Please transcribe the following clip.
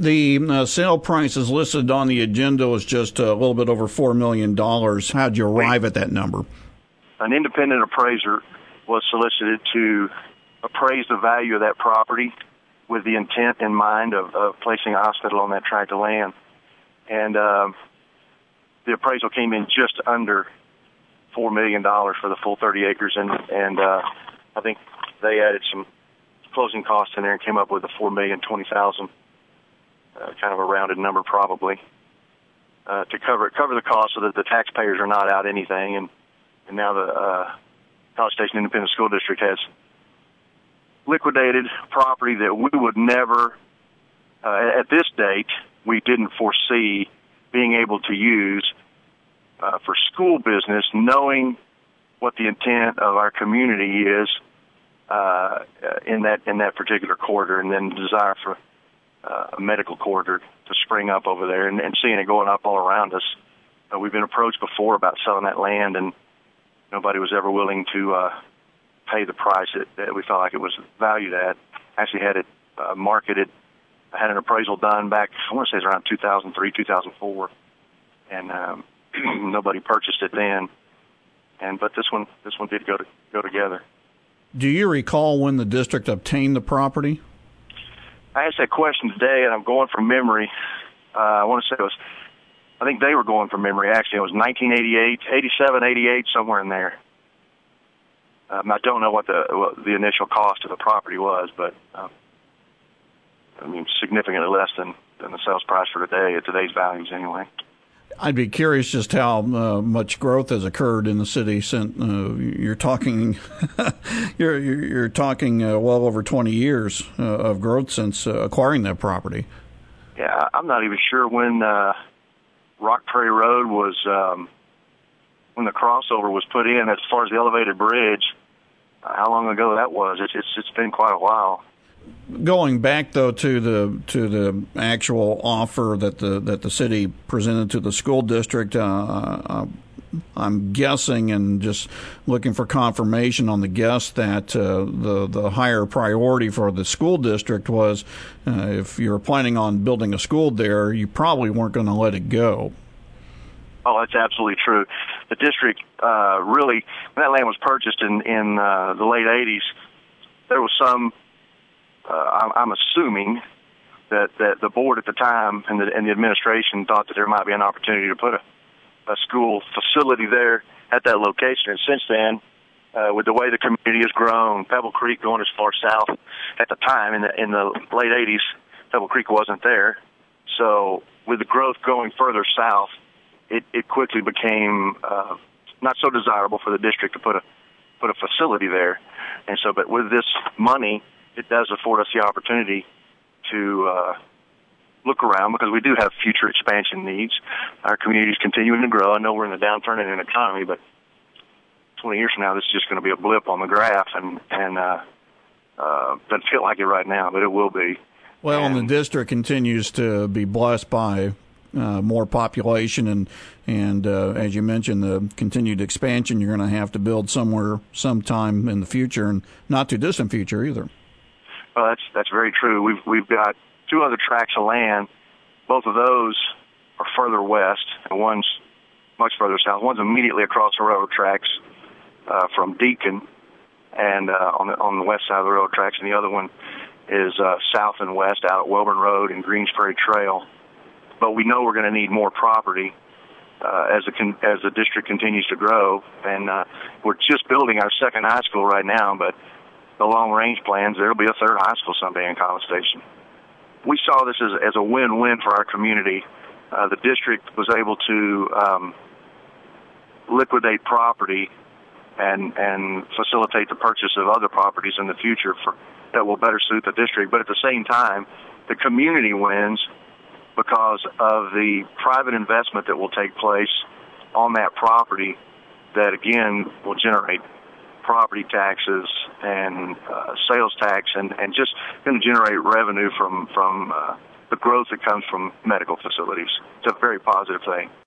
The sale price is listed on the agenda was just a little bit over $4 million. How'd you arrive at that number? An independent appraiser was solicited to appraise the value of that property with the intent in mind of placing a hospital on that tract of land. And the appraisal came in just under $4 million for the full 30 acres, and I think they added some closing costs in there and came up with a $4,020,000, kind of a rounded number probably, to cover the cost so that the taxpayers are not out anything. And now the College Station Independent School District has liquidated property that we would never, at this date, we didn't foresee being able to use for school business, knowing what the intent of our community is in that particular corridor, and then the desire for a medical corridor to spring up over there, and seeing it going up all around us. We've been approached before about selling that land, and nobody was ever willing to pay the price that we felt like it was valued at. Actually had it marketed. I had an appraisal done back, I want to say it was around 2003, 2004, and nobody purchased it then. But this one did go together. Do you recall when the district obtained the property? I asked that question today, and I'm going from memory. I want to say I think they were going from memory, actually. It was 1988, 87, 88, somewhere in there. I don't know what the initial cost of the property was, but significantly less than the sales price for today, at today's values anyway. I'd be curious just how much growth has occurred in the city since you're talking you're talking well over 20 years of growth since acquiring that property. Yeah, I'm not even sure when Rock Prairie Road was when the crossover was put in. As far as the elevated bridge, how long ago that was? It's been quite a while. Going back though to the actual offer that the city presented to the school district, I'm guessing and just looking for confirmation on the guess that the higher priority for the school district was if you're planning on building a school there, you probably weren't going to let it go. Oh, that's absolutely true. The district really, when that land was purchased in the late 80s, there was some. I'm assuming that the board at the time and the administration thought that there might be an opportunity to put a school facility there at that location. And since then, with the way the community has grown, Pebble Creek going as far south at the time in the late 80s, Pebble Creek wasn't there. So with the growth going further south, it quickly became not so desirable for the district to put a facility there. And so, but with this money, it does afford us the opportunity to look around, because we do have future expansion needs. Our community is continuing to grow. I know we're in a downturn in an economy, but 20 years from now, this is just going to be a blip on the graph, and doesn't feel like it right now, but it will be. Well, and the district continues to be blessed by more population, and as you mentioned, the continued expansion. You're going to have to build somewhere sometime in the future, and not too distant future either. Well, that's very true. We've got two other tracts of land. Both of those are further west, and one's much further south. One's immediately across the railroad tracks from Deacon, and on the west side of the railroad tracks, and the other one is south and west out at Welborn Road and Greens Ferry Trail. But we know we're going to need more property as the district continues to grow, and we're just building our second high school right now, but the long-range plans, there will be a third high school someday in College Station. We saw this as a win-win for our community. The district was able to liquidate property and facilitate the purchase of other properties in the future that will better suit the district. But at the same time, the community wins because of the private investment that will take place on that property that, again, will generate property taxes and sales tax, and just going to generate revenue from the growth that comes from medical facilities. It's a very positive thing.